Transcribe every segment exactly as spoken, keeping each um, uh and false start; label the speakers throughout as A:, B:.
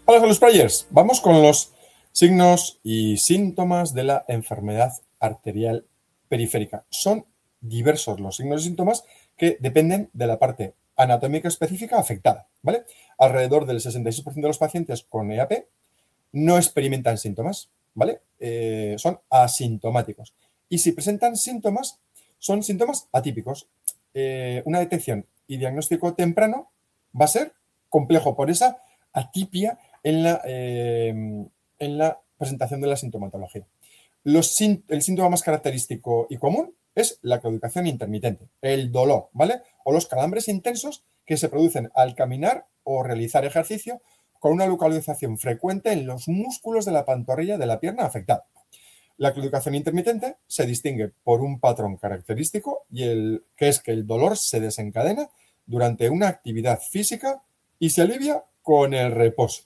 A: Hola, los players. Vamos con los signos y síntomas de la enfermedad arterial periférica. Son diversos los signos y síntomas que dependen de la parte anatómica específica afectada, ¿vale? Alrededor del sesenta y seis por ciento de los pacientes con E A P no experimentan síntomas, ¿vale? Eh, son asintomáticos. Y si presentan síntomas, son síntomas atípicos. Eh, una detección y diagnóstico temprano va a ser complejo por esa atipia en la, eh, en la presentación de la sintomatología. Los, el síntoma más característico y común es la claudicación intermitente, el dolor, ¿vale? O los calambres intensos que se producen al caminar o realizar ejercicio con una localización frecuente en los músculos de la pantorrilla de la pierna afectada. La claudicación intermitente se distingue por un patrón característico y el, que es que el dolor se desencadena durante una actividad física y se alivia con el reposo.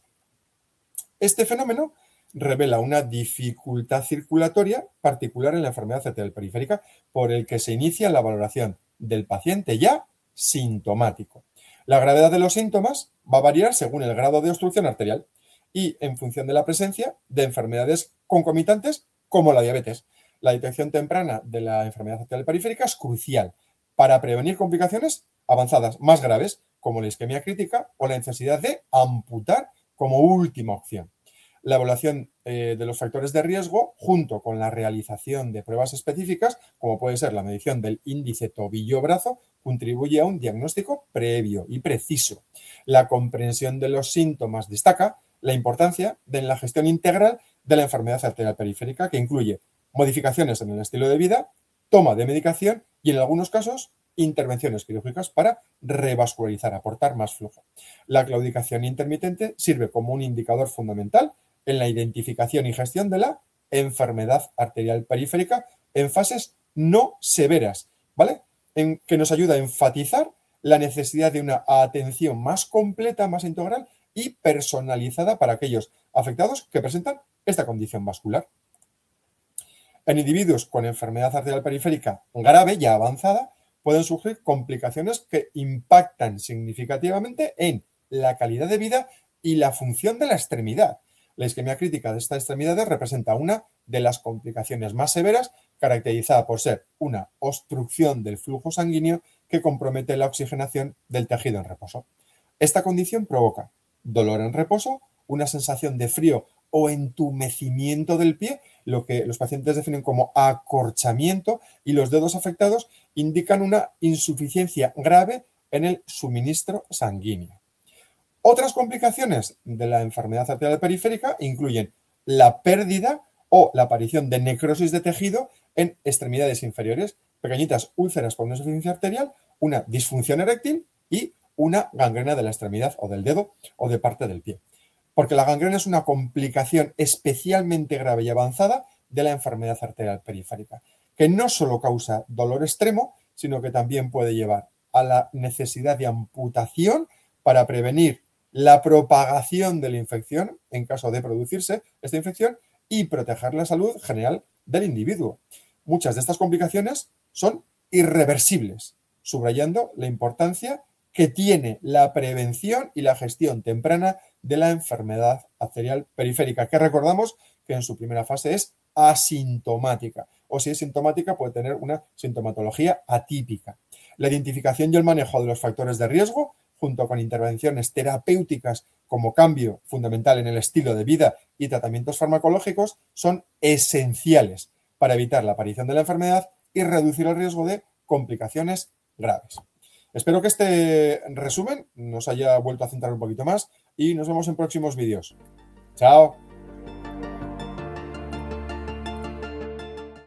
A: Este fenómeno revela una dificultad circulatoria particular en la enfermedad arterial periférica por el que se inicia la valoración del paciente ya sintomático. La gravedad de los síntomas va a variar según el grado de obstrucción arterial y en función de la presencia de enfermedades concomitantes como la diabetes. La detección temprana de la enfermedad arterial periférica es crucial para prevenir complicaciones avanzadas más graves como la isquemia crítica o la necesidad de amputar como última opción. La evaluación eh, de los factores de riesgo, junto con la realización de pruebas específicas, como puede ser la medición del índice tobillo-brazo, contribuye a un diagnóstico previo y preciso. La comprensión de los síntomas destaca la importancia de la gestión integral de la enfermedad arterial periférica, que incluye modificaciones en el estilo de vida, toma de medicación y, en algunos casos, intervenciones quirúrgicas para revascularizar, aportar más flujo. La claudicación intermitente sirve como un indicador fundamental en la identificación y gestión de la enfermedad arterial periférica en fases no severas, ¿vale? En que nos ayuda a enfatizar la necesidad de una atención más completa, más integral y personalizada para aquellos afectados que presentan esta condición vascular. En individuos con enfermedad arterial periférica grave, ya avanzada, pueden surgir complicaciones que impactan significativamente en la calidad de vida y la función de la extremidad. La isquemia crítica de estas extremidades representa una de las complicaciones más severas, caracterizada por ser una obstrucción del flujo sanguíneo que compromete la oxigenación del tejido en reposo. Esta condición provoca dolor en reposo, una sensación de frío o entumecimiento del pie, lo que los pacientes definen como acorchamiento, y los dedos afectados indican una insuficiencia grave en el suministro sanguíneo. Otras complicaciones de la enfermedad arterial periférica incluyen la pérdida o la aparición de necrosis de tejido en extremidades inferiores, pequeñitas úlceras por una insuficiencia arterial, una disfunción eréctil y una gangrena de la extremidad o del dedo o de parte del pie. Porque la gangrena es una complicación especialmente grave y avanzada de la enfermedad arterial periférica, que no solo causa dolor extremo, sino que también puede llevar a la necesidad de amputación para prevenir la propagación de la infección en caso de producirse esta infección y proteger la salud general del individuo. Muchas de estas complicaciones son irreversibles, subrayando la importancia que tiene la prevención y la gestión temprana de la enfermedad arterial periférica, que recordamos que en su primera fase es asintomática, o si es sintomática puede tener una sintomatología atípica. La identificación y el manejo de los factores de riesgo, junto con intervenciones terapéuticas como cambio fundamental en el estilo de vida y tratamientos farmacológicos, son esenciales para evitar la aparición de la enfermedad y reducir el riesgo de complicaciones graves. Espero que este resumen nos haya vuelto a centrar un poquito más y nos vemos en próximos vídeos. ¡Chao!